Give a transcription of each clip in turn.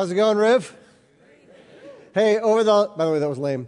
How's it going, Riv? Hey, by the way, that was lame.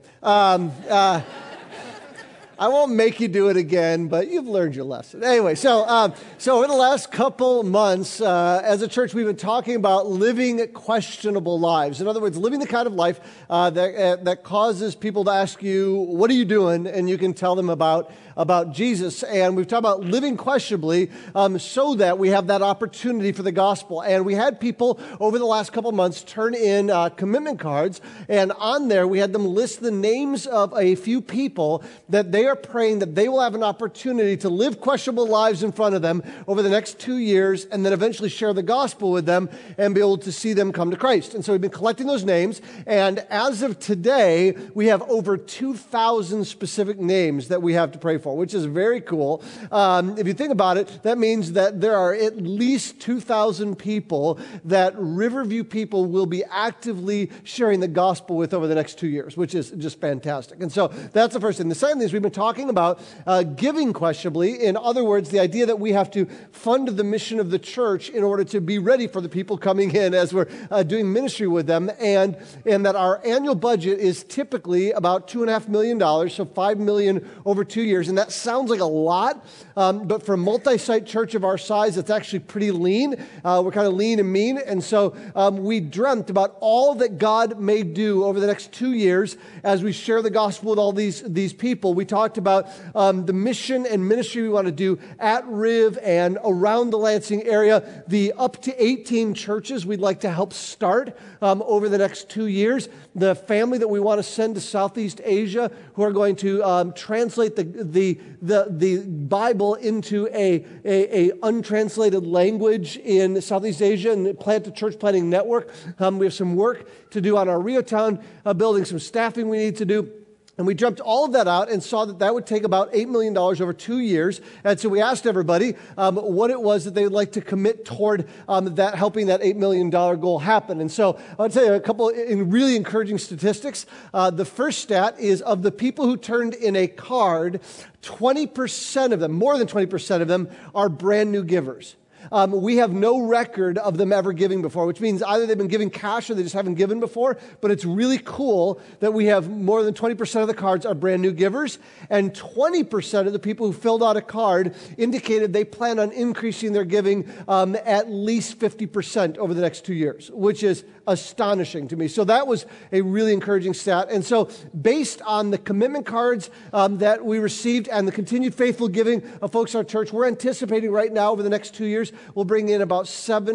I won't make you do it again, but you've learned your lesson. Anyway, so over the last couple months, as a church, we've been talking about living questionable lives. In other words, living the kind of life that causes people to ask you, what are you doing? And you can tell them about Jesus. And we've talked about living questionably so that we have that opportunity for the gospel. And we had people over the last couple months turn in commitment cards. And on there, we had them list the names of a few people that they are praying that they will have an opportunity to live questionable lives in front of them over the next 2 years and then eventually share the gospel with them and be able to see them come to Christ. And so we've been collecting those names. And as of today, we have over 2,000 specific names that we have to pray for, which is very cool. If you think about it, that means that there are at least 2,000 people that Riverview people will be actively sharing the gospel with over the next 2 years, which is just fantastic. And so that's the first thing. The second thing is we've been talking about giving questionably. In other words, the idea that we have to fund the mission of the church in order to be ready for the people coming in as we're doing ministry with them, and that our annual budget is typically about $2.5 million, so $5 million over 2 years. And that sounds like a lot, but for a multi-site church of our size, it's actually pretty lean. We're kind of lean and mean. And so we dreamt about all that God may do over the next 2 years as we share the gospel with all these people. We talked about the mission and ministry we want to do at Riv and around the Lansing area, the up to 18 churches we'd like to help start over the next 2 years, the family that we want to send to Southeast Asia who are going to translate the Bible into a untranslated language in Southeast Asia and plant a church planting network. We have some work to do on our Rio Town building, some staffing we need to do. And we jumped all of that out and saw that would take about $8 million over 2 years. And so we asked everybody what it was that they would like to commit toward helping that $8 million goal happen. And so I'll tell you a couple really encouraging statistics. The first stat is of the people who turned in a card, 20% of them, more than 20% of them, are brand new givers. We have no record of them ever giving before, which means either they've been giving cash or they just haven't given before. But it's really cool that we have more than 20% of the cards are brand new givers. And 20% of the people who filled out a card indicated they plan on increasing their giving at least 50% over the next 2 years, which is astonishing to me. So that was a really encouraging stat. And so based on the commitment cards that we received and the continued faithful giving of folks in our church, we're anticipating right now over the next 2 years, we'll bring in about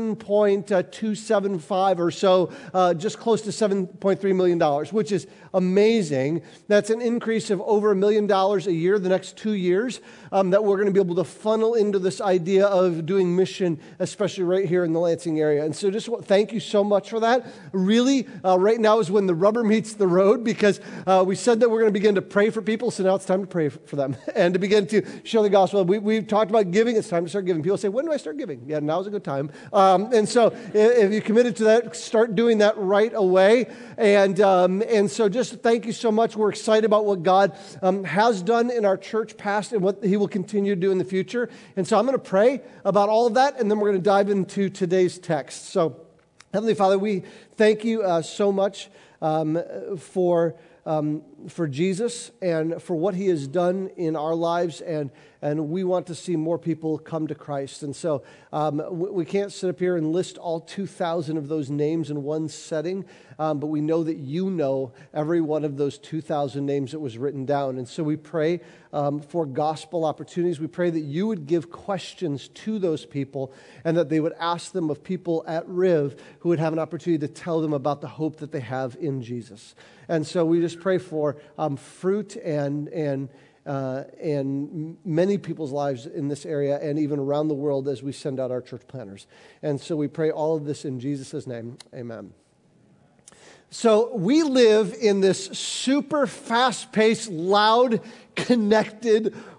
7.275 or so, just close to $7.3 million, which is amazing. That's an increase of over $1 million a year the next 2 years that we're going to be able to funnel into this idea of doing mission, especially right here in the Lansing area. And so just thank you so much for that. Really, right now is when the rubber meets the road, because we said that we're going to begin to pray for people, so now it's time to pray for them and to begin to share the gospel. We've talked about giving. It's time to start giving. People say, when do I start giving? Yeah, now's a good time. And so if you're committed to that, start doing that right away. And so just thank you so much. We're excited about what God has done in our church past and what He will continue to do in the future. And so I'm going to pray about all of that, and then we're going to dive into today's text. So Heavenly Father, we thank you so much for Jesus and for what He has done in our lives, and we want to see more people come to Christ. And so we can't sit up here and list all 2,000 of those names in one setting, but we know that you know every one of those 2,000 names that was written down. And so we pray for gospel opportunities. We pray that you would give questions to those people and that they would ask them of people at Riv who would have an opportunity to tell them about the hope that they have in Jesus. And so we just pray for fruit and many people's lives in this area and even around the world as we send out our church planners. And so we pray all of this in Jesus' name. Amen. So we live in this super fast-paced, loud, connected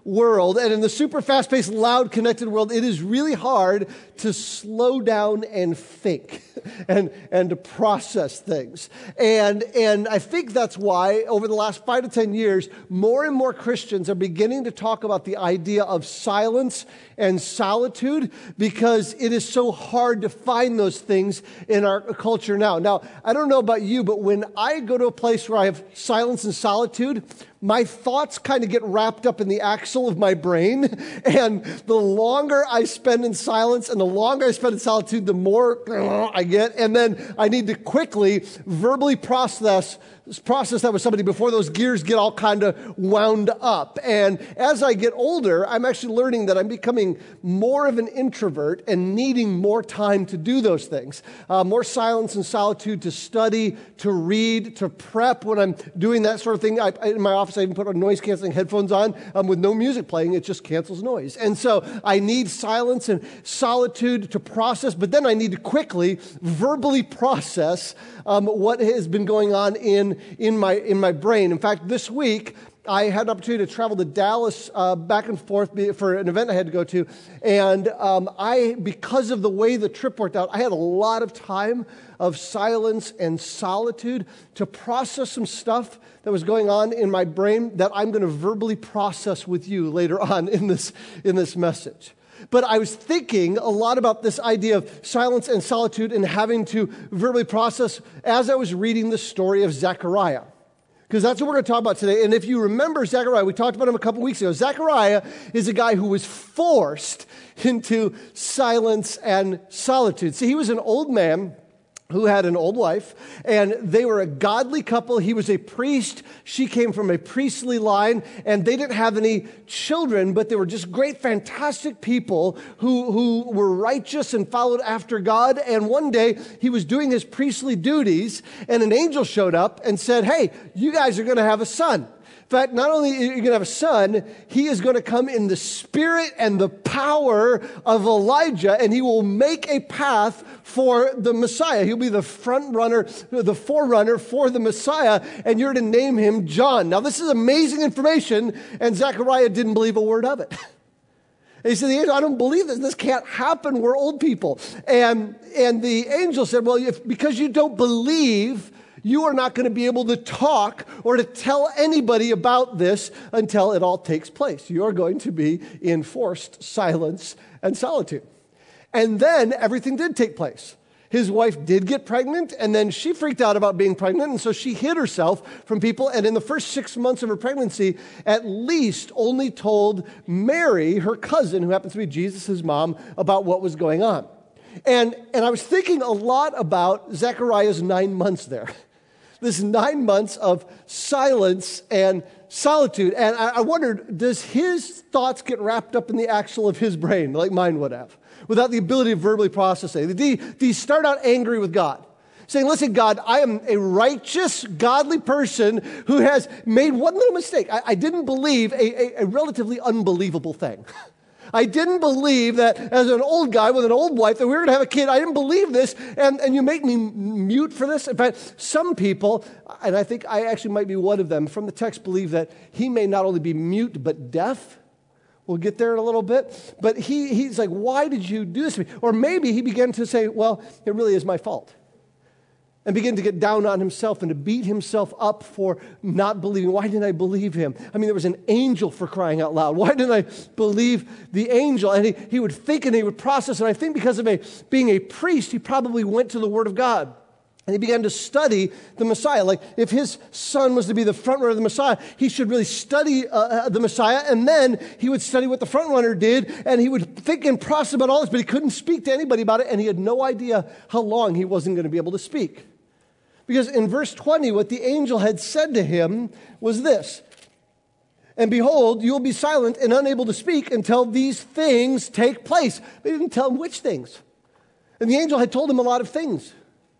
world, and in the super fast-paced, loud, connected world, it is really hard to slow down and think and to process things. And I think that's why over the last 5 to 10 years, more and more Christians are beginning to talk about the idea of silence and solitude, because it is so hard to find those things in our culture now. Now, I don't know about you, but when I go to a place where I have silence and solitude, my thoughts kind of get wrapped up in the axle of my brain, and the longer I spend in silence and the longer I spend in solitude, the more I get, and then I need to quickly verbally process that with somebody before those gears get all kind of wound up. And as I get older, I'm actually learning that I'm becoming more of an introvert and needing more time to do those things. More silence and solitude to study, to read, to prep when I'm doing that sort of thing. In my office, I even put on noise-canceling headphones on with no music playing. It just cancels noise. And so I need silence and solitude to process, but then I need to quickly verbally process what has been going on in my brain. In fact, this week, I had an opportunity to travel to Dallas back and forth for an event I had to go to. And because of the way the trip worked out, I had a lot of time of silence and solitude to process some stuff that was going on in my brain that I'm going to verbally process with you later on in this message. But I was thinking a lot about this idea of silence and solitude and having to verbally process as I was reading the story of Zechariah. Because that's what we're going to talk about today. And if you remember Zechariah, we talked about him a couple weeks ago. Zechariah is a guy who was forced into silence and solitude. See, he was an old man who had an old wife, and they were a godly couple. He was a priest. She came from a priestly line, and they didn't have any children, but they were just great, fantastic people who were righteous and followed after God. And one day, he was doing his priestly duties, and an angel showed up and said, "Hey, you guys are going to have a son. In fact, not only are you going to have a son, he is going to come in the spirit and the power of Elijah, and he will make a path for the Messiah. He'll be the front runner, the forerunner for the Messiah, and you're to name him John." Now, this is amazing information, and Zechariah didn't believe a word of it. And he said, "I don't believe this. This can't happen. We're old people." And the angel said, "Well, because you don't believe, you are not going to be able to talk or to tell anybody about this until it all takes place. You are going to be in forced silence and solitude." And then everything did take place. His wife did get pregnant, and then she freaked out about being pregnant, and so she hid herself from people. And in the first 6 months of her pregnancy, at least only told Mary, her cousin, who happens to be Jesus' mom, about what was going on. And I was thinking a lot about Zechariah's 9 months there. This 9 months of silence and solitude. And I wondered, does his thoughts get wrapped up in the axle of his brain like mine would have, without the ability to verbally process it? Did he start out angry with God, saying, "Listen, God, I am a righteous, godly person who has made one little mistake. I didn't believe a relatively unbelievable thing. I didn't believe that as an old guy with an old wife that we were going to have a kid. I didn't believe this, and you make me mute for this." In fact, some people, and I think I actually might be one of them, from the text believe that he may not only be mute but deaf. We'll get there in a little bit. But he's like, "Why did you do this to me?" Or maybe he began to say, "Well, it really is my fault." And begin to get down on himself and to beat himself up for not believing. Why didn't I believe him? I mean, there was an angel, for crying out loud. Why didn't I believe the angel? And he would think and he would process. And I think because of being a priest, he probably went to the Word of God. And he began to study the Messiah. Like, if his son was to be the front runner of the Messiah, he should really study the Messiah. And then he would study what the front runner did. And he would think and process about all this, but he couldn't speak to anybody about it. And he had no idea how long he wasn't going to be able to speak. Because in verse 20, what the angel had said to him was this: "And behold, you will be silent and unable to speak until these things take place." They didn't tell him which things. And the angel had told him a lot of things.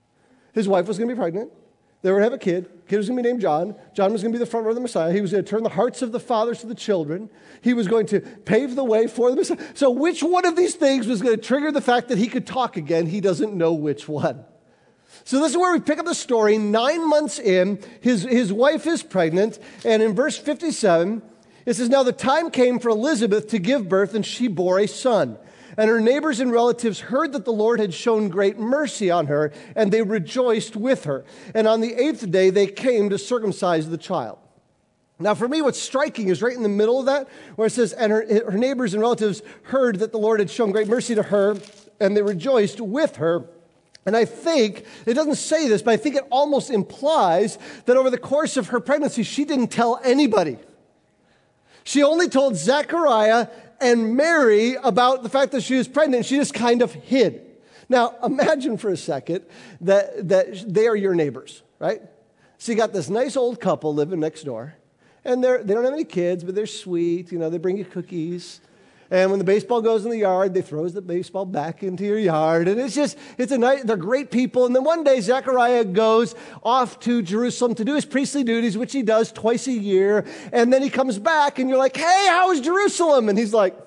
His wife was going to be pregnant. They were going to have a kid. The kid was going to be named John. John was going to be the front runner of the Messiah. He was going to turn the hearts of the fathers to the children. He was going to pave the way for the Messiah. So which one of these things was going to trigger the fact that he could talk again? He doesn't know which one. So this is where we pick up the story. 9 months in, his wife is pregnant, and in verse 57, It says, now the time came for Elizabeth to give birth, and she bore a son. And her neighbors and relatives heard that the Lord had shown great mercy on her, and they rejoiced with her. And on the 8th day, they came to circumcise the child. Now, for me, what's striking is right in the middle of that, where it says, and her neighbors and relatives heard that the Lord had shown great mercy to her, and they rejoiced with her. And I think, it doesn't say this, but I think it almost implies that over the course of her pregnancy, she didn't tell anybody. She only told Zechariah and Mary about the fact that she was pregnant. She just kind of hid. Now, imagine for a second that they are your neighbors, right? So you got this nice old couple living next door. And they don't have any kids, but they're sweet. You know, they bring you cookies. And when the baseball goes in the yard, they throw the baseball back into your yard. And they're great people. And then one day, Zechariah goes off to Jerusalem to do his priestly duties, which he does twice a year. And then he comes back, and you're like, hey, how was Jerusalem? And he's like,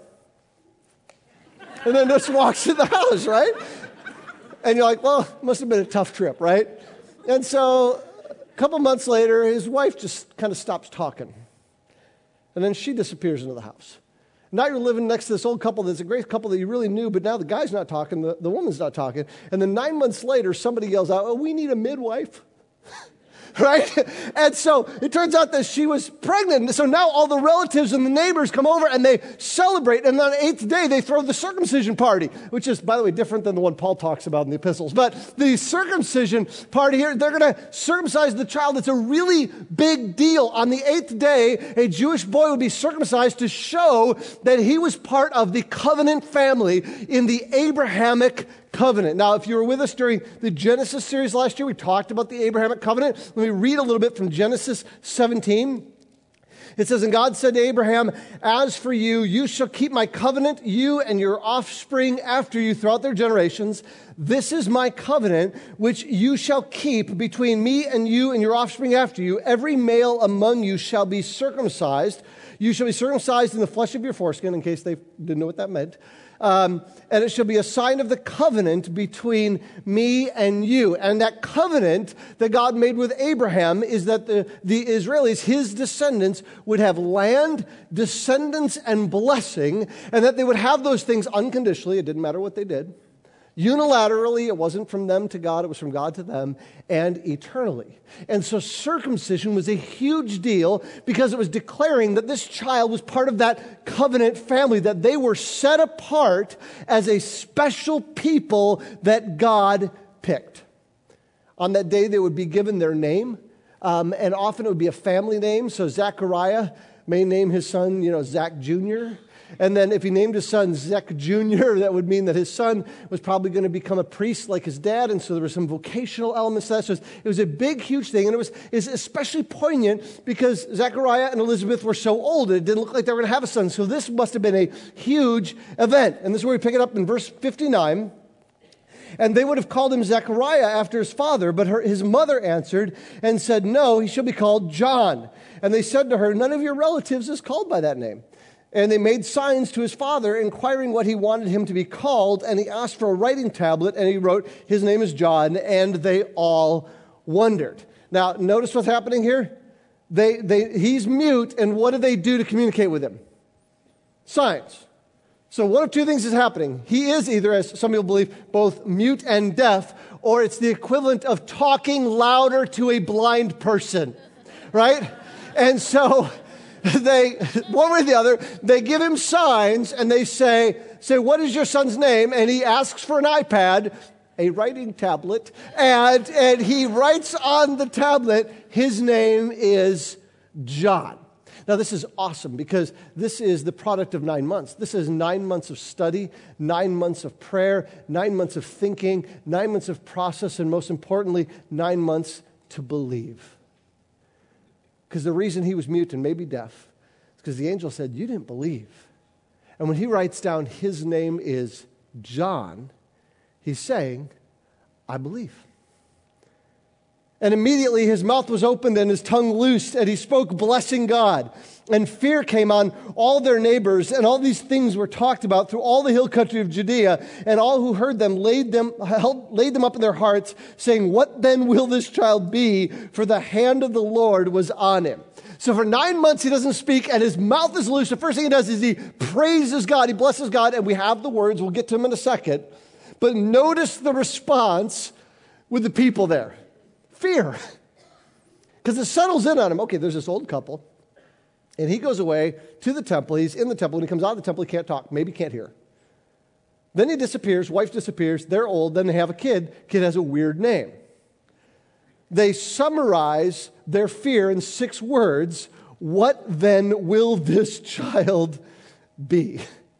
and then just walks in the house, right? And you're like, well, it must have been a tough trip, right? And so a couple months later, his wife just kind of stops talking. And then she disappears into the house. Now you're living next to this old couple that's a great couple that you really knew, but now the guy's not talking, the woman's not talking. And then 9 months later, somebody yells out, oh, we need a midwife. Right? And so it turns out that she was pregnant. So now all the relatives and the neighbors come over and they celebrate. And on the 8th day, they throw the circumcision party, which is, by the way, different than the one Paul talks about in the epistles. But the circumcision party here, they're going to circumcise the child. It's a really big deal. On the 8th day, a Jewish boy would be circumcised to show that he was part of the covenant family in the Abrahamic covenant. Now, if you were with us during the Genesis series last year, we talked about the Abrahamic covenant. Let me read a little bit from Genesis 17. It says, and God said to Abraham, as for you, you shall keep my covenant, you and your offspring after you throughout their generations. This is my covenant, which you shall keep between me and you and your offspring after you. Every male among you shall be circumcised. You shall be circumcised in the flesh of your foreskin, in case they didn't know what that meant. And it shall be a sign of the covenant between me and you. And that covenant that God made with Abraham is that the Israelis, his descendants, would have land, descendants, and blessing, and that they would have those things unconditionally. It didn't matter what they did. Unilaterally, it wasn't from them to God, it was from God to them, and eternally. And so circumcision was a huge deal because it was declaring that this child was part of that covenant family, that they were set apart as a special people that God picked. On that day, they would be given their name, and often it would be a family name. So Zechariah may name his son, Zach Jr., and then if he named his son Zech Jr., that would mean that his son was probably going to become a priest like his dad, and so there were some vocational elements to that. So it was a big, huge thing, and it was especially poignant because Zechariah and Elizabeth were so old, it didn't look like they were going to have a son. So this must have been a huge event. And this is where we pick it up in verse 59. And they would have called him Zechariah after his father, but his mother answered and said, no, he shall be called John. And they said to her, none of your relatives is called by that name. And they made signs to his father, inquiring what he wanted him to be called. And he asked for a writing tablet, and he wrote, his name is John. And they all wondered. Now, notice what's happening here. He's mute, and what do they do to communicate with him? Signs. So one of two things is happening. He is either, as some people believe, both mute and deaf, or it's the equivalent of talking louder to a blind person, right? And so they, one way or the other, they give him signs and they say, what is your son's name? And he asks for an iPad, a writing tablet, and he writes on the tablet, his name is John. Now, this is awesome because this is the product of 9 months. This is 9 months of study, 9 months of prayer, 9 months of thinking, 9 months of process, and most importantly, 9 months to believe. Because the reason he was mute and maybe deaf is because the angel said, you didn't believe. And when he writes down his name is John, he's saying, I believe. And immediately his mouth was opened and his tongue loosed, and he spoke, blessing God. And fear came on all their neighbors, and all these things were talked about through all the hill country of Judea. And all who heard them laid them up in their hearts, saying, what then will this child be? For the hand of the Lord was on him. So for 9 months, he doesn't speak, and his mouth is loose. The first thing he does is he praises God, he blesses God, and we have the words. We'll get to them in a second. But notice the response with the people there. Fear. Because it settles in on him. Okay, there's this old couple, and he goes away to the temple. He's in the temple. When he comes out of the temple, he can't talk, maybe can't hear. Then he disappears. Wife disappears. They're old. Then they have a kid. Kid has a weird name. They summarize their fear in 6 words. What then will this child be?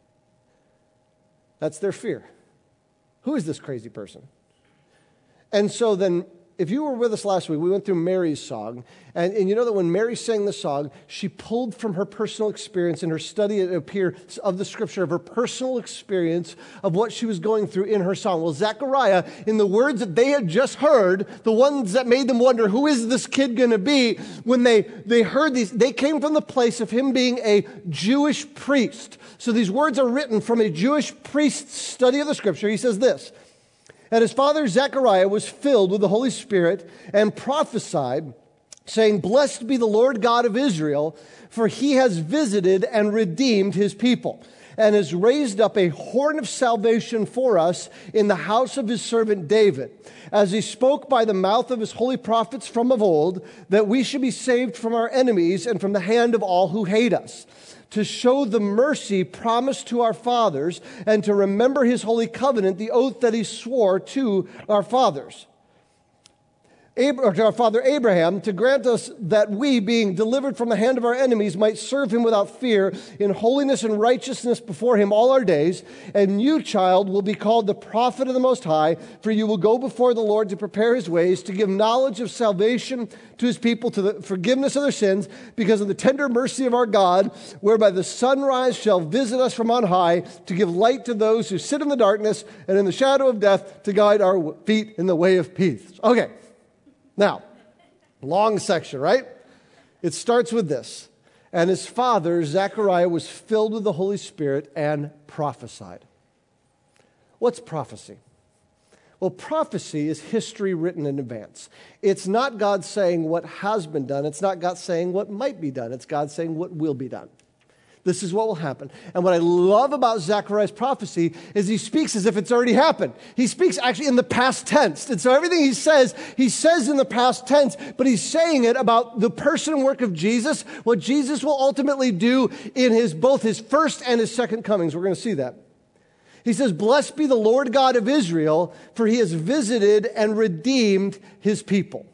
That's their fear. Who is this crazy person? And so then, if you were with us last week, we went through Mary's song. And you know that when Mary sang the song, she pulled from her personal experience in her study, it appears, of the scripture, of her personal experience of what she was going through in her song. Well, Zechariah, in the words that they had just heard, the ones that made them wonder, who is this kid going to be? When they heard these, they came from the place of him being a Jewish priest. So these words are written from a Jewish priest's study of the scripture. He says this, "And his father Zechariah was filled with the Holy Spirit and prophesied, saying, 'Blessed be the Lord God of Israel, for he has visited and redeemed his people, and has raised up a horn of salvation for us in the house of his servant David, as he spoke by the mouth of his holy prophets from of old, that we should be saved from our enemies and from the hand of all who hate us, to show the mercy promised to our fathers, and to remember his holy covenant, the oath that he swore to our fathers, to our father Abraham, to grant us that we, being delivered from the hand of our enemies, might serve him without fear, in holiness and righteousness before him all our days. And you, child, will be called the prophet of the Most High, for you will go before the Lord to prepare his ways, to give knowledge of salvation to his people, to the forgiveness of their sins, because of the tender mercy of our God, whereby the sunrise shall visit us from on high, to give light to those who sit in the darkness and in the shadow of death, to guide our feet in the way of peace." Okay. Now, long section, right? It starts with this. "And his father, Zechariah, was filled with the Holy Spirit and prophesied." What's prophecy? Well, prophecy is history written in advance. It's not God saying what has been done. It's not God saying what might be done. It's God saying what will be done. This is what will happen. And what I love about Zechariah's prophecy is he speaks as if it's already happened. He speaks actually in the past tense. And so everything he says in the past tense, but he's saying it about the person and work of Jesus, what Jesus will ultimately do in both his first and his second comings. We're going to see that. He says, "Blessed be the Lord God of Israel, for he has visited and redeemed his people."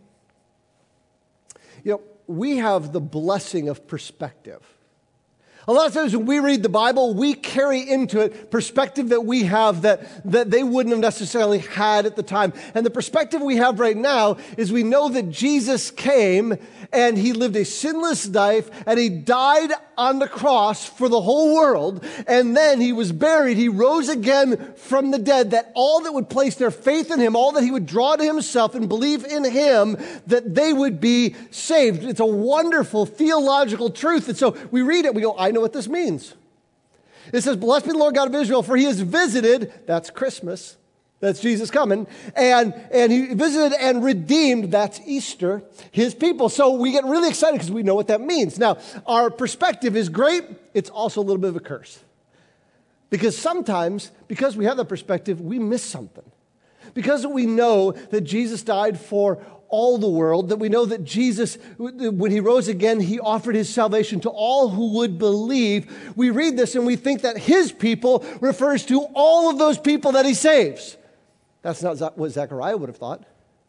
You know, we have the blessing of perspective. A lot of times when we read the Bible, we carry into it perspective that we have that they wouldn't have necessarily had at the time. And the perspective we have right now is we know that Jesus came and he lived a sinless life and he died on the cross for the whole world. And then he was buried. He rose again from the dead, that all that would place their faith in him, all that he would draw to himself and believe in him, that they would be saved. It's a wonderful theological truth. And so we read it, we go, I know what this means. It says, "Blessed be the Lord God of Israel, for he has visited," that's Christmas, that's Jesus coming, and he visited and redeemed, that's Easter, his people. So we get really excited because we know what that means. Now, our perspective is great. It's also a little bit of a curse. Because sometimes, because we have that perspective, we miss something. Because we know that Jesus died for all the world, that we know that Jesus, when he rose again, he offered his salvation to all who would believe. We read this and we think that his people refers to all of those people that he saves. That's not what Zechariah would have thought.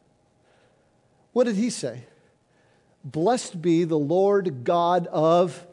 What did he say? "Blessed be the Lord God of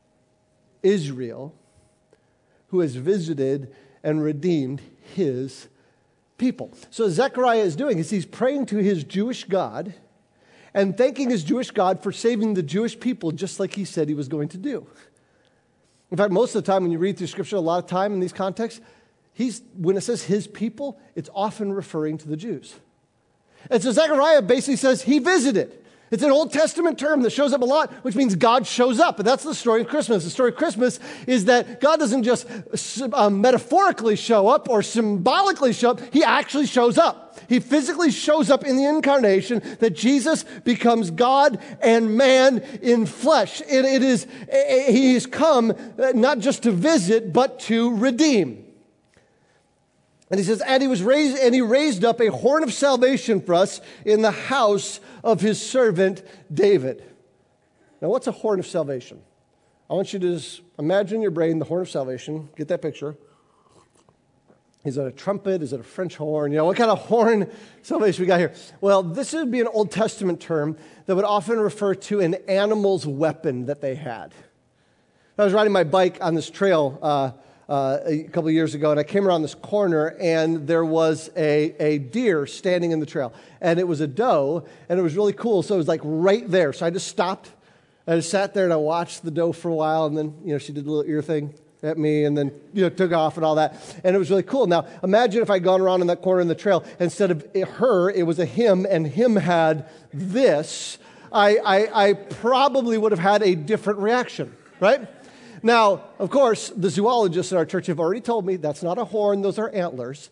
Israel, who has visited and redeemed his people." So Zechariah is doing is he's praying to his Jewish God and thanking his Jewish God for saving the Jewish people just like he said he was going to do. In fact, most of the time when you read through Scripture, a lot of time in these contexts, when it says his people, it's often referring to the Jews. And so Zechariah basically says he visited. It's an Old Testament term that shows up a lot, which means God shows up. And that's the story of Christmas. The story of Christmas is that God doesn't just metaphorically show up or symbolically show up. He actually shows up. He physically shows up in the incarnation, that Jesus becomes God and man in flesh. He has come not just to visit, but to redeem. And he says, and he raised up a horn of salvation for us in the house of his servant David. Now, what's a horn of salvation? I want you to just imagine in your brain the horn of salvation. Get that picture. Is it a trumpet? Is it a French horn? What kind of horn salvation we got here? Well, this would be an Old Testament term that would often refer to an animal's weapon that they had. I was riding my bike on this trail a couple of years ago, and I came around this corner, and there was a deer standing in the trail, and it was a doe, and it was really cool. So it was like right there. So I just stopped. I just sat there and I watched the doe for a while, and then she did a little ear thing at me, and then took off and all that, and it was really cool. Now imagine if I'd gone around in that corner in the trail, instead of her, it was a him, and him had this. I probably would have had a different reaction, right? Now, of course, the zoologists in our church have already told me that's not a horn; those are antlers.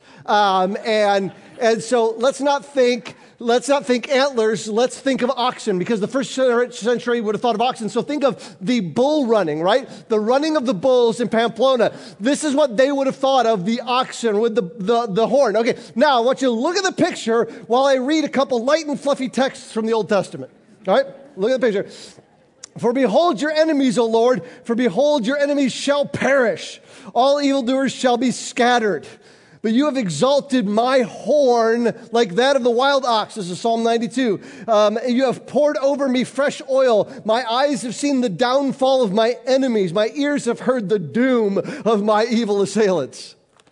And so let's not think antlers. Let's think of oxen, because the first century would have thought of oxen. So think of the bull running, right? The running of the bulls in Pamplona. This is what they would have thought of the oxen with the horn. Okay, now I want you to look at the picture while I read a couple light and fluffy texts from the Old Testament. All right, look at the picture. For behold your enemies, O Lord, for behold your enemies shall perish. All evildoers shall be scattered. But you have exalted my horn like that of the wild ox. This is Psalm 92. You have poured over me fresh oil. My eyes have seen the downfall of my enemies. My ears have heard the doom of my evil assailants.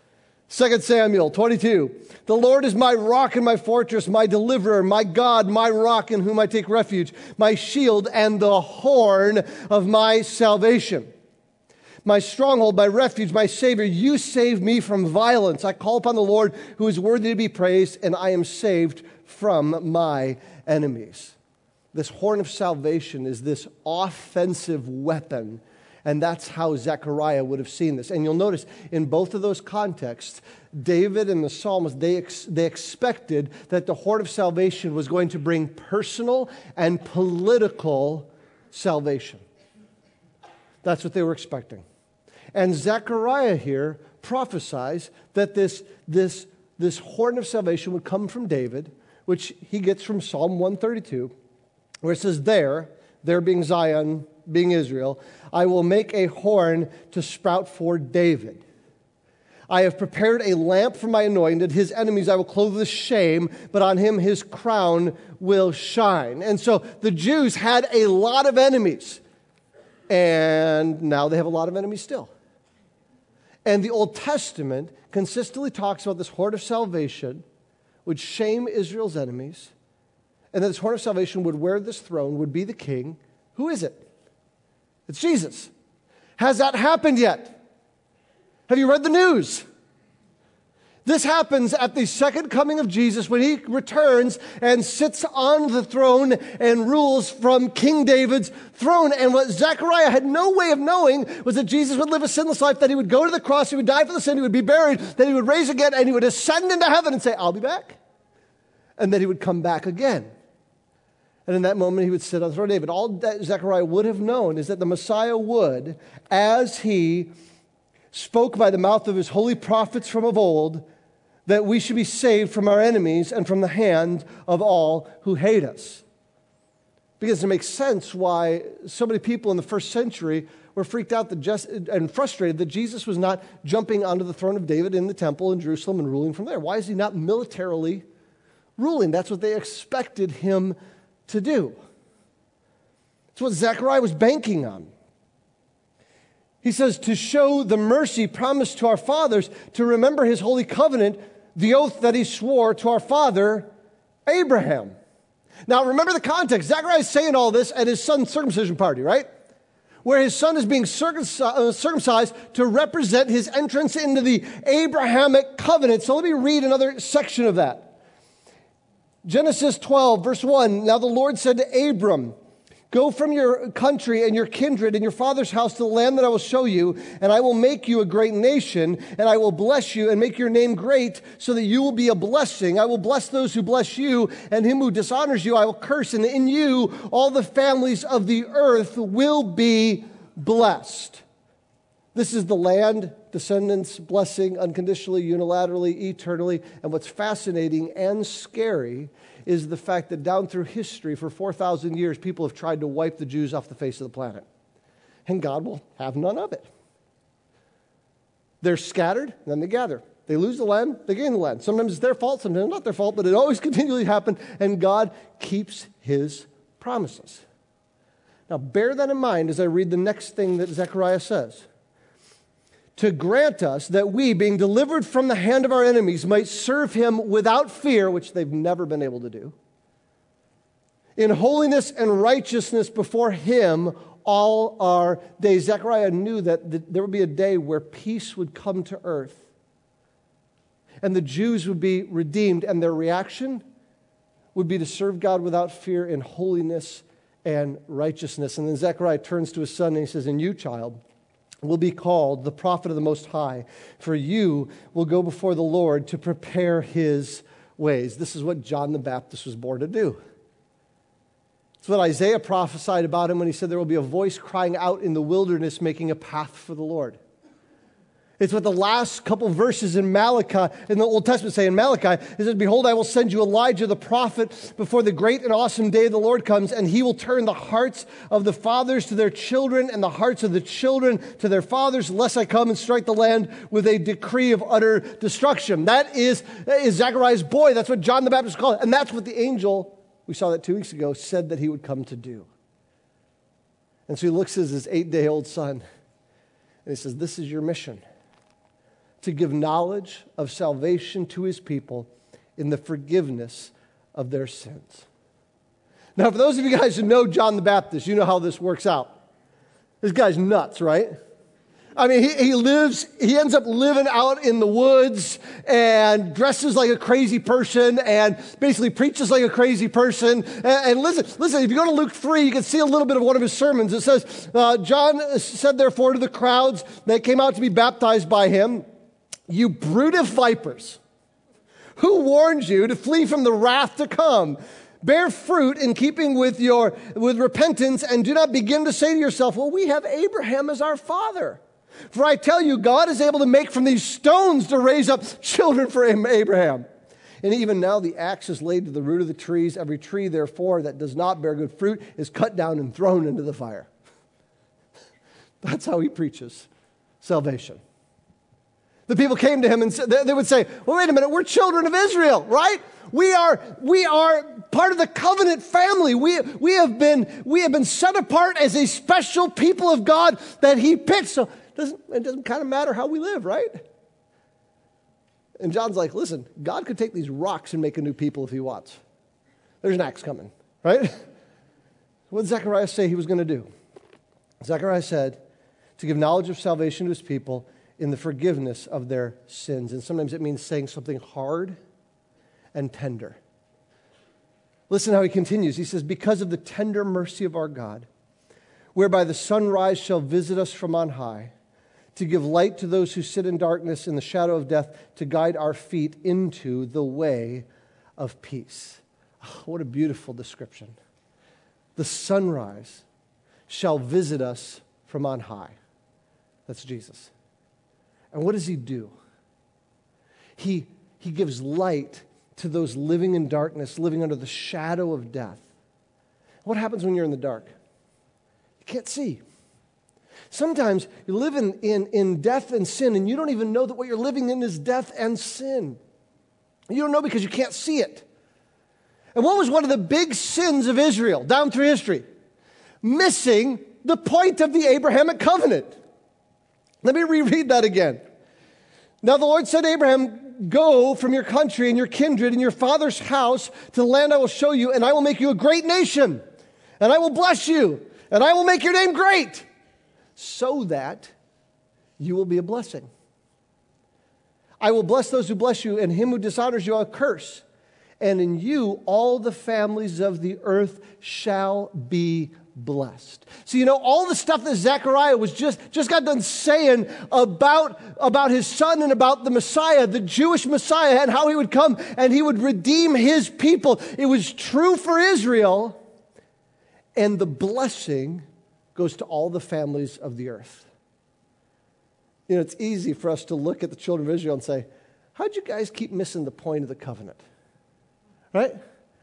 2 Samuel 22. The Lord is my rock and my fortress, my deliverer, my God, my rock in whom I take refuge, my shield and the horn of my salvation. My stronghold, my refuge, my Savior, you save me from violence. I call upon the Lord who is worthy to be praised, and I am saved from my enemies. This horn of salvation is this offensive weapon, and that's how Zechariah would have seen this. And you'll notice in both of those contexts, David and the psalmist, they expected that the horn of salvation was going to bring personal and political salvation. That's what they were expecting. And Zechariah here prophesies that this horn of salvation would come from David, which he gets from Psalm 132, where it says, there being Zion, being Israel, I will make a horn to sprout for David. I have prepared a lamp for my anointed. His enemies I will clothe with shame, but on him his crown will shine. And so the Jews had a lot of enemies, and now they have a lot of enemies still. And the Old Testament consistently talks about this horn of salvation would shame Israel's enemies, and that this horn of salvation would wear this throne, would be the king. Who is it? It's Jesus. Has that happened yet? Have you read the news? This happens at the second coming of Jesus, when he returns and sits on the throne and rules from King David's throne. And what Zechariah had no way of knowing was that Jesus would live a sinless life, that he would go to the cross, he would die for the sin, he would be buried, that he would raise again, and he would ascend into heaven and say, I'll be back. And then he would come back again. And in that moment, he would sit on the throne of David. All that Zechariah would have known is that the Messiah would, as he spoke by the mouth of his holy prophets from of old, that we should be saved from our enemies and from the hand of all who hate us. Because it makes sense why so many people in the first century were freaked out and frustrated that Jesus was not jumping onto the throne of David in the temple in Jerusalem and ruling from there. Why is he not militarily ruling? That's what they expected him to do. It's what Zechariah was banking on. He says, to show the mercy promised to our fathers, to remember his holy covenant, the oath that he swore to our father, Abraham. Now, remember the context. Zechariah is saying all this at his son's circumcision party, right? Where his son is being circumcised to represent his entrance into the Abrahamic covenant. So let me read another section of that. Genesis 12, verse 1, now the Lord said to Abram, go from your country and your kindred and your father's house to the land that I will show you, and I will make you a great nation, and I will bless you and make your name great so that you will be a blessing. I will bless those who bless you, and him who dishonors you I will curse, and in you all the families of the earth will be blessed. This is the land, descendants, blessing, unconditionally, unilaterally, eternally. And what's fascinating and scary is the fact that down through history, for 4,000 years, people have tried to wipe the Jews off the face of the planet. And God will have none of it. They're scattered, then they gather. They lose the land, they gain the land. Sometimes it's their fault, sometimes not their fault, but it always continually happens, and God keeps his promises. Now, bear that in mind as I read the next thing that Zechariah says. To grant us that we, being delivered from the hand of our enemies, might serve him without fear, which they've never been able to do, in holiness and righteousness before him all our days. Zechariah knew that there would be a day where peace would come to earth, and the Jews would be redeemed, and their reaction would be to serve God without fear in holiness and righteousness. And then Zechariah turns to his son and he says, and you, child, will be called the prophet of the Most High, for you will go before the Lord to prepare his ways. This is what John the Baptist was born to do. It's what Isaiah prophesied about him when he said there will be a voice crying out in the wilderness, making a path for the Lord. It's what the last couple verses in Malachi, in the Old Testament say in Malachi, it says, behold, I will send you Elijah the prophet before the great and awesome day of the Lord comes, and he will turn the hearts of the fathers to their children and the hearts of the children to their fathers, lest I come and strike the land with a decree of utter destruction. That is Zechariah's boy. That's what John the Baptist called it. And that's what the angel, we saw that 2 weeks ago, said that he would come to do. And so he looks at his 8-day-old son, and he says, this is your mission. To give knowledge of salvation to his people in the forgiveness of their sins. Now, for those of you guys who know John the Baptist, you know how this works out. This guy's nuts, right? I mean, he ends up living out in the woods and dresses like a crazy person and basically preaches like a crazy person. And listen, if you go to Luke 3, you can see a little bit of one of his sermons. It says, John said therefore to the crowds that came out to be baptized by him, you brood of vipers, who warned you to flee from the wrath to come? Bear fruit in keeping with repentance, and do not begin to say to yourself, well, we have Abraham as our father. For I tell you, God is able to make from these stones to raise up children for Abraham. And even now the axe is laid to the root of the trees. Every tree, therefore, that does not bear good fruit is cut down and thrown into the fire. That's how he preaches salvation. The people came to him and they would say, well, wait a minute, we're children of Israel, right? We are part of the covenant family. We have been set apart as a special people of God that he picked. So it doesn't kind of matter how we live, right? And John's like, listen, God could take these rocks and make a new people if he wants. There's an axe coming, right? What did Zechariah say he was going to do? Zechariah said to give knowledge of salvation to his people in the forgiveness of their sins. And sometimes it means saying something hard and tender. Listen how he continues. He says, because of the tender mercy of our God, whereby the sunrise shall visit us from on high, to give light to those who sit in darkness in the shadow of death, to guide our feet into the way of peace. Oh, what a beautiful description. The sunrise shall visit us from on high. That's Jesus. And what does he do? He gives light to those living in darkness, living under the shadow of death. What happens when you're in the dark? You can't see. Sometimes you live in death and sin, and you don't even know that what you're living in is death and sin. You don't know because you can't see it. And what was one of the big sins of Israel down through history? Missing the point of the Abrahamic covenant. Let me reread that again. Now the Lord said to Abraham, go from your country and your kindred and your father's house to the land I will show you, and I will make you a great nation, and I will bless you, and I will make your name great, so that you will be a blessing. I will bless those who bless you, and him who dishonors you I will curse. and in you all the families of the earth shall be blessed. So, all the stuff that Zechariah was just got done saying about his son and about the Messiah, the Jewish Messiah, and how he would come and he would redeem his people. It was true for Israel, and the blessing goes to all the families of the earth. It's easy for us to look at the children of Israel and say, how'd you guys keep missing the point of the covenant? Right?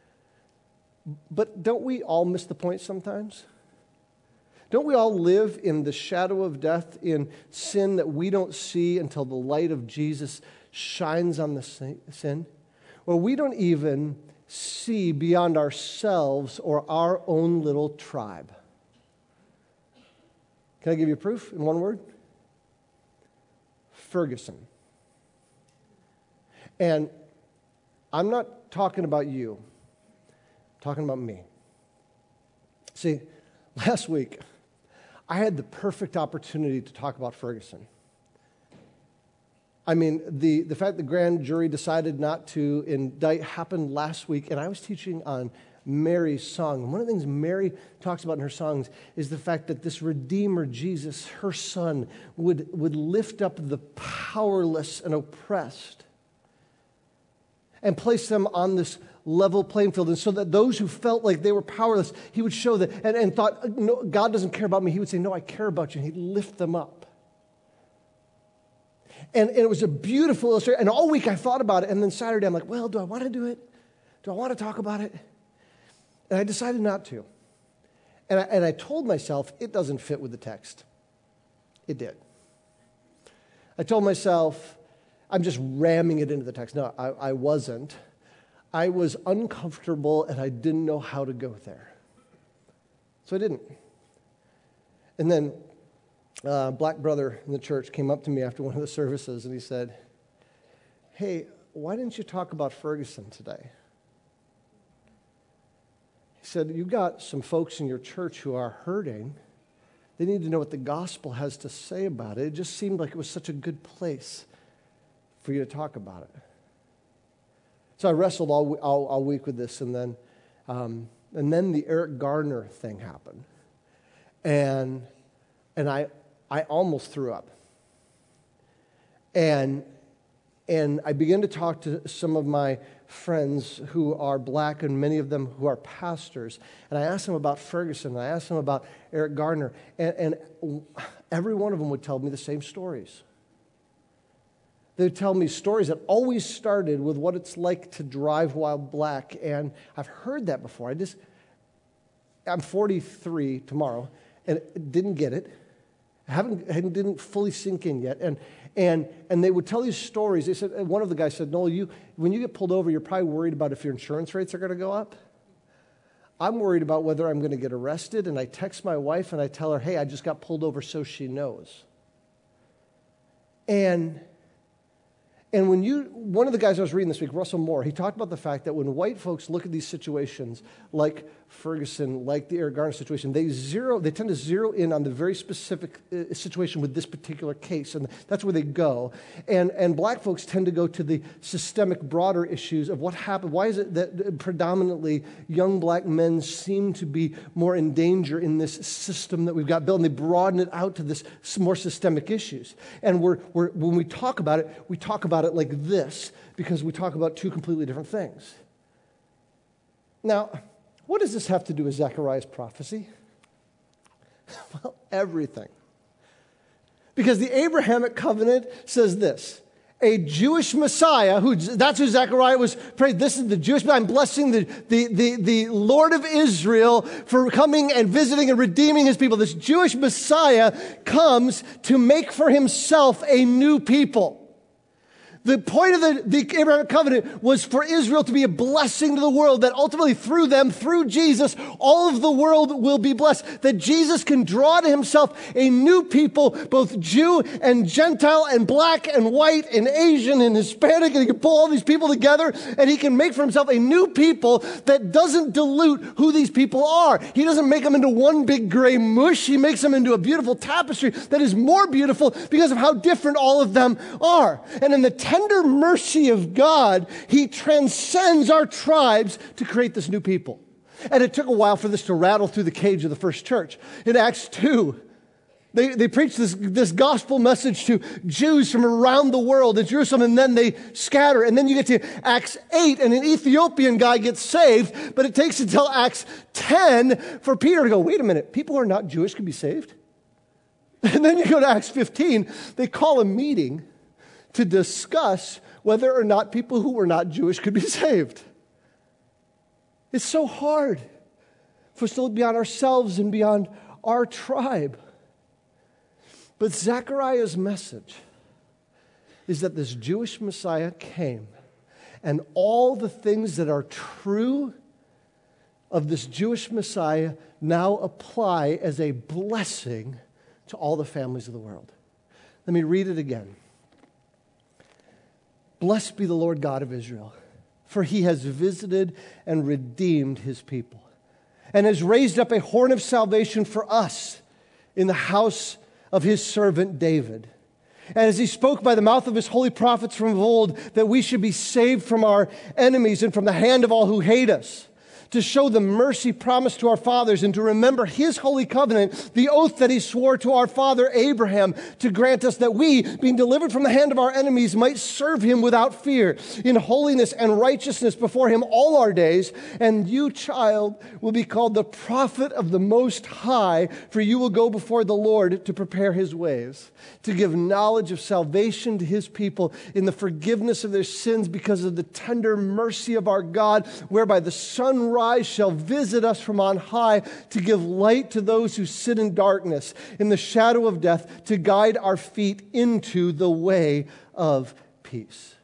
But don't we all miss the point sometimes? Don't we all live in the shadow of death, in sin that we don't see until the light of Jesus shines on the sin? Well, we don't even see beyond ourselves or our own little tribe. Can I give you proof in one word? Ferguson. And I'm not talking about you. Talking about me. See, last week, I had the perfect opportunity to talk about Ferguson. I mean, the fact the grand jury decided not to indict happened last week, and I was teaching on Mary's song. And one of the things Mary talks about in her songs is the fact that this Redeemer, Jesus, her son, would lift up the powerless and oppressed and place them on this level playing field. And so that those who felt like they were powerless, he would show that and thought, no, God doesn't care about me. He would say, no, I care about you. And he'd lift them up. And it was a beautiful illustration. And all week I thought about it. And then Saturday I'm like, well, do I want to do it? Do I want to talk about it? And I decided not to. And I told myself, it doesn't fit with the text. It did. I told myself, I'm just ramming it into the text. No, I wasn't. I was uncomfortable and I didn't know how to go there. So I didn't. And then a black brother in the church came up to me after one of the services and he said, hey, why didn't you talk about Ferguson today? He said, you got some folks in your church who are hurting. They need to know what the gospel has to say about it. It just seemed like it was such a good place for you to talk about it. So I wrestled all week with this, and then the Eric Garner thing happened, and I almost threw up, and I began to talk to some of my friends who are black, and many of them who are pastors, and I asked them about Ferguson, and I asked them about Eric Garner, and every one of them would tell me the same stories. They would tell me stories that always started with what it's like to drive while black. And I've heard that before. I'm 43 tomorrow, and didn't get it. Didn't fully sink in yet. And they would tell these stories. They said, one of the guys said, Noel, when you get pulled over, you're probably worried about if your insurance rates are going to go up. I'm worried about whether I'm going to get arrested. And I text my wife and I tell her, hey, I just got pulled over, so she knows. And one of the guys I was reading this week, Russell Moore, he talked about the fact that when white folks look at these situations like Ferguson, like the Eric Garner situation, they tend to zero in on the very specific situation with this particular case, and that's where they go. And black folks tend to go to the systemic, broader issues of what happened. Why is it that predominantly young black men seem to be more in danger in this system that we've got built, and they broaden it out to this more systemic issues. And when we talk about it, we talk about it like this because we talk about two completely different things. Now, what does this have to do with Zechariah's prophecy? Well, everything. Because the Abrahamic covenant says this: a Jewish Messiah, that's who Zechariah was praying. This is the Jewish Messiah. I'm blessing the Lord of Israel for coming and visiting and redeeming his people. This Jewish Messiah comes to make for himself a new people. The point of the Abrahamic covenant was for Israel to be a blessing to the world, that ultimately through them, through Jesus, all of the world will be blessed. That Jesus can draw to himself a new people, both Jew and Gentile and black and white and Asian and Hispanic, and he can pull all these people together and he can make for himself a new people that doesn't dilute who these people are. He doesn't make them into one big gray mush. He makes them into a beautiful tapestry that is more beautiful because of how different all of them are. And in the tender mercy of God, he transcends our tribes to create this new people. And it took a while for this to rattle through the cage of the first church. In Acts 2, they preached this gospel message to Jews from around the world in Jerusalem, and then they scatter. And then you get to Acts 8, and an Ethiopian guy gets saved, but it takes until Acts 10 for Peter to go, wait a minute, people who are not Jewish can be saved? And then you go to Acts 15, they call a meeting to discuss whether or not people who were not Jewish could be saved. It's so hard for us to look beyond ourselves and beyond our tribe. But Zechariah's message is that this Jewish Messiah came, and all the things that are true of this Jewish Messiah now apply as a blessing to all the families of the world. Let me read it again. Blessed be the Lord God of Israel, for he has visited and redeemed his people, and has raised up a horn of salvation for us in the house of his servant David. And as he spoke by the mouth of his holy prophets from of old, that we should be saved from our enemies and from the hand of all who hate us, to show the mercy promised to our fathers and to remember his holy covenant, the oath that he swore to our father Abraham, to grant us that we, being delivered from the hand of our enemies, might serve him without fear, in holiness and righteousness before him all our days. And you, child, will be called the prophet of the Most High, for you will go before the Lord to prepare his ways, to give knowledge of salvation to his people in the forgiveness of their sins because of the tender mercy of our God, whereby the sunrise shall visit us from on high, to give light to those who sit in darkness, in the shadow of death, to guide our feet into the way of peace.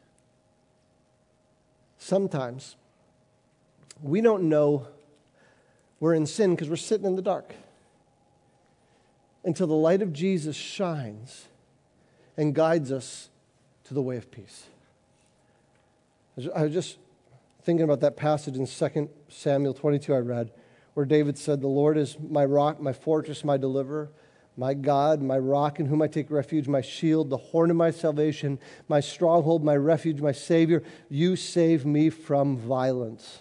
Sometimes we don't know we're in sin because we're sitting in the dark until the light of Jesus shines and guides us to the way of peace. I was just thinking about that passage in 2 Samuel 22 I read, where David said, the Lord is my rock, my fortress, my deliverer, my God, my rock in whom I take refuge, my shield, the horn of my salvation, my stronghold, my refuge, my Savior. You save me from violence.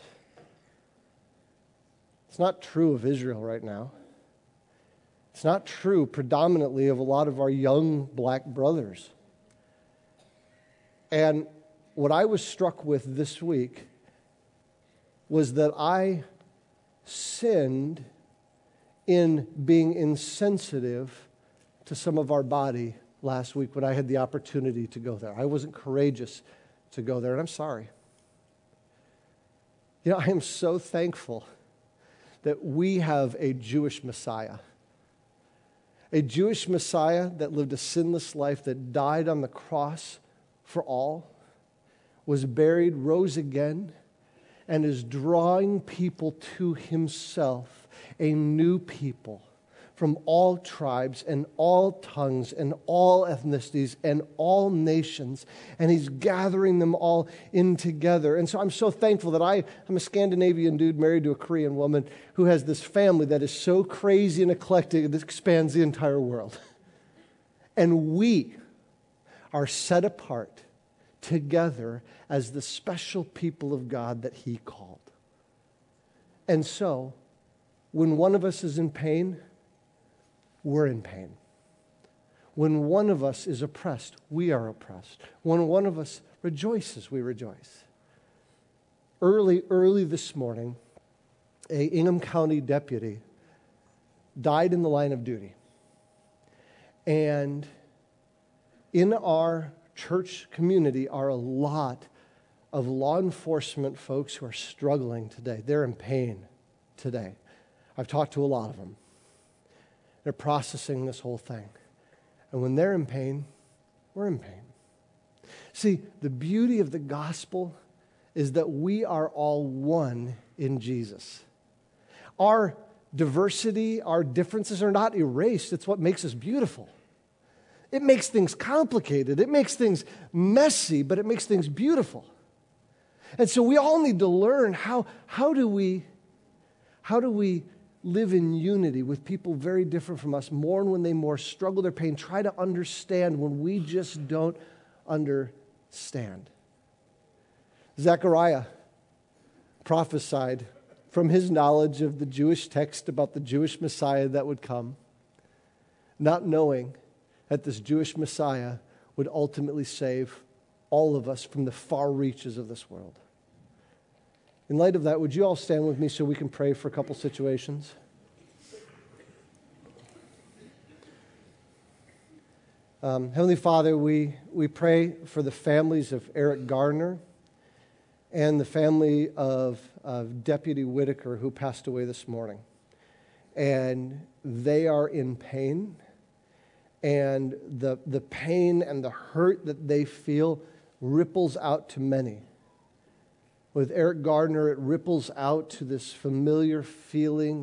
It's not true of Israel right now. It's not true predominantly of a lot of our young black brothers. And what I was struck with this week was that I sinned in being insensitive to some of our body last week when I had the opportunity to go there. I wasn't courageous to go there, and I'm sorry. You know, I am so thankful that we have a Jewish Messiah. A Jewish Messiah that lived a sinless life, that died on the cross for all, was buried, rose again, and is drawing people to himself, a new people from all tribes and all tongues and all ethnicities and all nations, and he's gathering them all in together. And so I'm so thankful that I'm a Scandinavian dude married to a Korean woman who has this family that is so crazy and eclectic that expands the entire world. And we are set apart together as the special people of God that he called. And so, when one of us is in pain, we're in pain. When one of us is oppressed, we are oppressed. When one of us rejoices, we rejoice. Early this morning, a Ingham County deputy died in the line of duty. And in our church community are a lot of law enforcement folks who are struggling today. They're in pain today. I've talked to a lot of them. They're processing this whole thing. And when they're in pain, we're in pain. See, the beauty of the gospel is that we are all one in Jesus. Our diversity, our differences are not erased. It's what makes us beautiful. It makes things complicated. It makes things messy, but it makes things beautiful. And so we all need to learn how do we live in unity with people very different from us, mourn when they mourn, struggle their pain, try to understand when we just don't understand. stand. Zechariah prophesied from his knowledge of the Jewish text about the Jewish Messiah that would come, not knowing that this Jewish Messiah would ultimately save all of us from the far reaches of this world. In light of that, would you all stand with me so we can pray for a couple situations? Heavenly Father, we pray for the families of Eric Gardner and the family of Deputy Whitaker who passed away this morning. And they are in pain, and the pain and the hurt that they feel ripples out to many. With Eric Gardner, it ripples out to this familiar feeling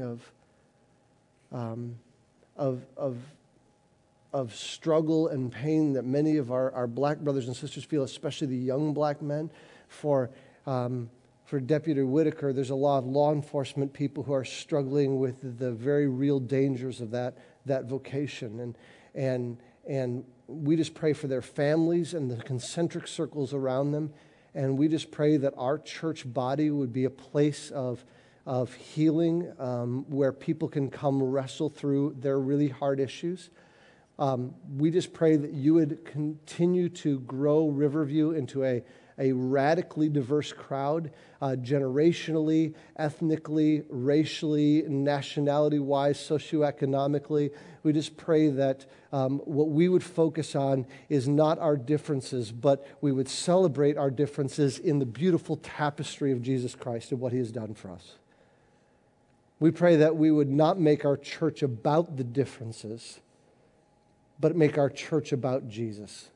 of struggle and pain that many of our black brothers and sisters feel, especially the young black men. For Deputy Whitaker, there's a lot of law enforcement people who are struggling with the very real dangers of that vocation. And we just pray for their families and the concentric circles around them. And we just pray that our church body would be a place of healing where people can come wrestle through their really hard issues. We just pray that you would continue to grow Riverview into a radically diverse crowd, generationally, ethnically, racially, nationality-wise, socioeconomically. We just pray that what we would focus on is not our differences, but we would celebrate our differences in the beautiful tapestry of Jesus Christ and what He has done for us. We pray that we would not make our church about the differences, but make our church about Jesus.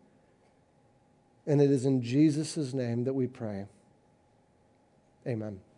And it is in Jesus' name that we pray. Amen.